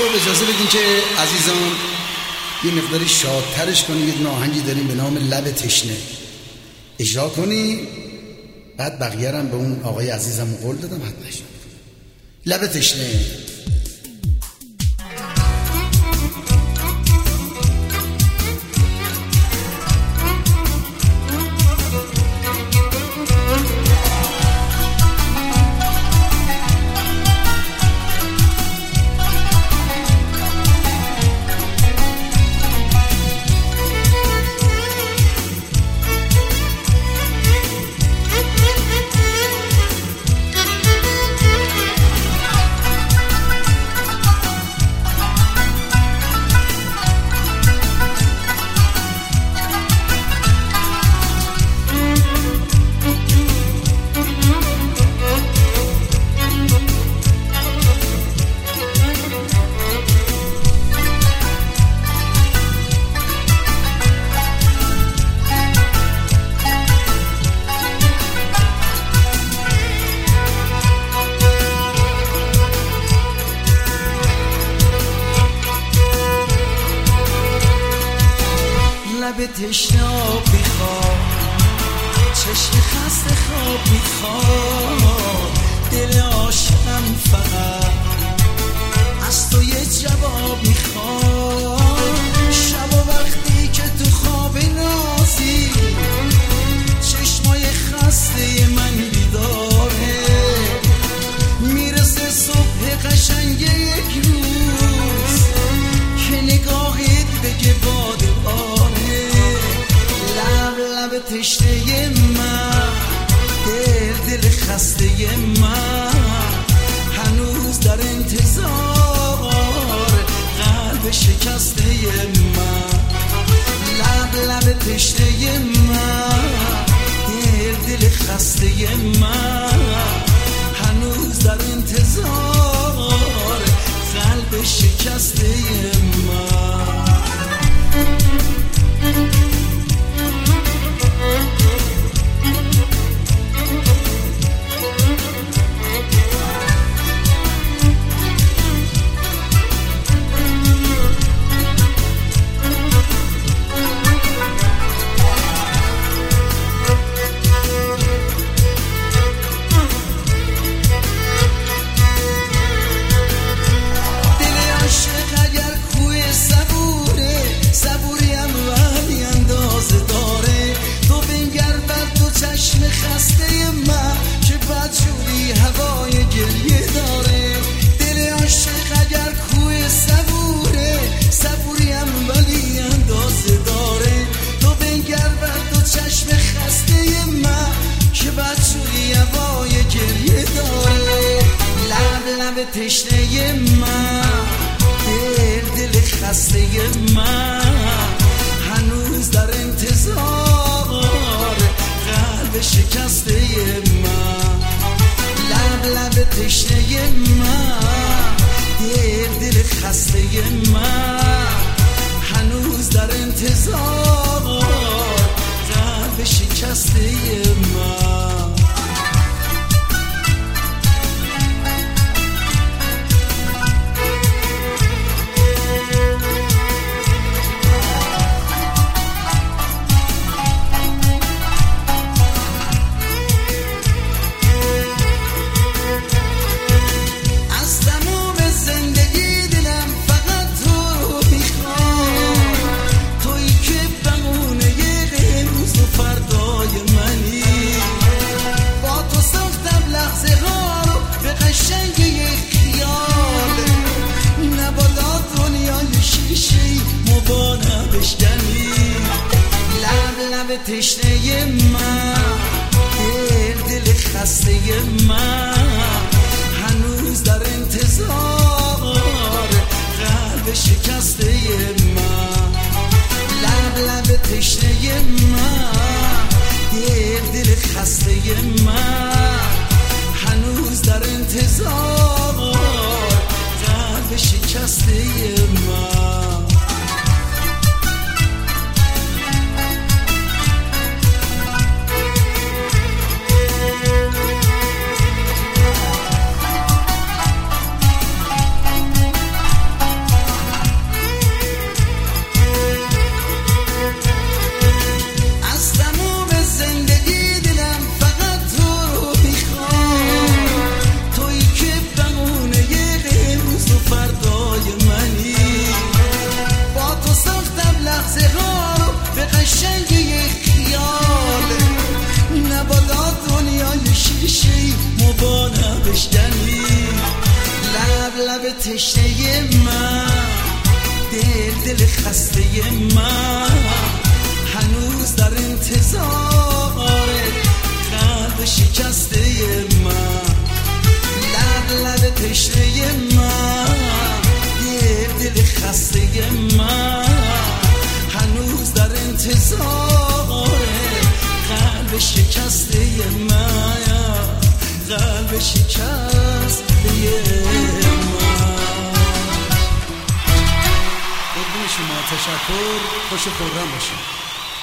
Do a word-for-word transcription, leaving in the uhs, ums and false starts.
اجازه بدین که عزیزان یه مقداری شادترش کنیم. یه آهنگی داریم به نام لب تشنه اجرا کنیم، بعد بقیه رو به اون آقای عزیزم قول دادم حتما اجرا کنیم. لب تشنه. لب تشنه آب میخواد، چشم خسته خواب میخواد، دل عاشقم فقط از تو یه جواب میخواد. شب و وقتی که تو خواب نازی چشمای خسته من بیداره، میرسه صبح قشنگ یک روز که نگاهت بگه باده لب تشنه من، دل دل خسته من هنوز در انتظار قلب شکسته من. لب لب تشنه من، دل دل خسته من هنوز در انتظار قلب شکسته من. تشنه من، دل دل خسته من هنوز در انتظار قلب شکسته من. لب لب تشنه من، دل دل خسته من هنوز در انتظار قلب شکسته من. تشنه من، دل دل خسته من هنوز در انتظار قلب شکسته من. لب لب تشنه من، دل دل خسته من هنوز در انتظار قلب شکسته من. تشنه من، دل دل خسته من هنوز در انتظار قلب شکسته من. لب لب تشنه من، دل دل خسته من هنوز در انتظار قلب شکسته من، قلب شکسته من. قربون شما، تشکر، خوش خورم باشید.